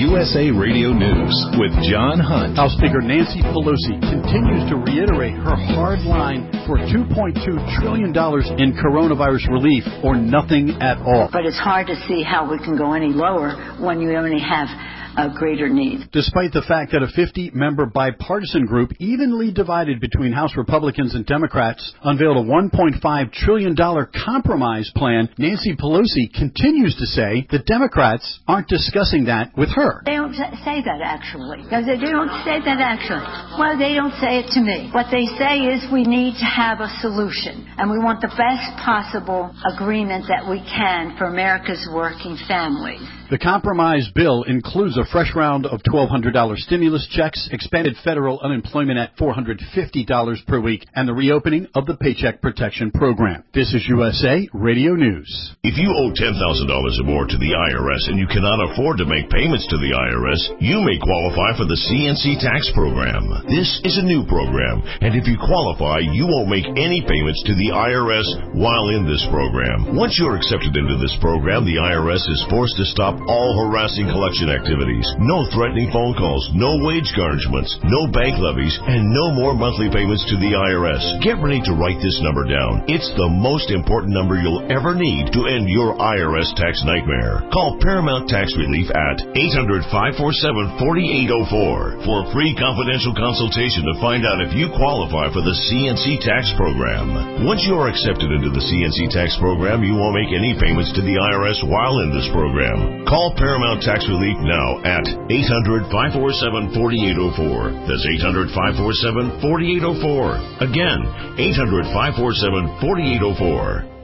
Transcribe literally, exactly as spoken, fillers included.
U S A Radio News with John Hunt. House Speaker Nancy Pelosi continues to reiterate her hard line for two point two trillion dollars in coronavirus relief, or nothing at all. But it's hard to see how we can go any lower when you only have a greater need. Despite the fact that a fifty-member bipartisan group, evenly divided between House Republicans and Democrats, unveiled a one point five trillion dollars compromise plan, Nancy Pelosi continues to say the Democrats aren't discussing that with her. They don't say that, actually. They don't say that, actually. Well, they don't say it to me. What they say is we need to have a solution, and we want the best possible agreement that we can for America's working families. The compromise bill includes a fresh round of twelve hundred dollars stimulus checks, expanded federal unemployment at four hundred fifty dollars per week, and the reopening of the Paycheck Protection Program. This is U S A Radio News. If you owe ten thousand dollars or more to the I R S and you cannot afford to make payments to the I R S, you may qualify for the C N C tax program. This is a new program, and if you qualify, you won't make any payments to the I R S while in this program. Once you're accepted into this program, the I R S is forced to stop all harassing collection activities. No threatening phone calls, no wage garnishments, no bank levies, and no more monthly payments to the I R S. Get ready to write this number down. It's the most important number you'll ever need to end your I R S tax nightmare. Call Paramount Tax Relief at eight hundred, five four seven, four eight zero four for a free confidential consultation to find out if you qualify for the C N C tax program. Once you are accepted into the C N C tax program, you won't make any payments to the I R S while in this program. Call Paramount Tax Relief now at eight hundred, five four seven, four eight zero four. That's eight hundred, five four seven, four eight zero four. Again, eight hundred, five four seven, four eight zero four.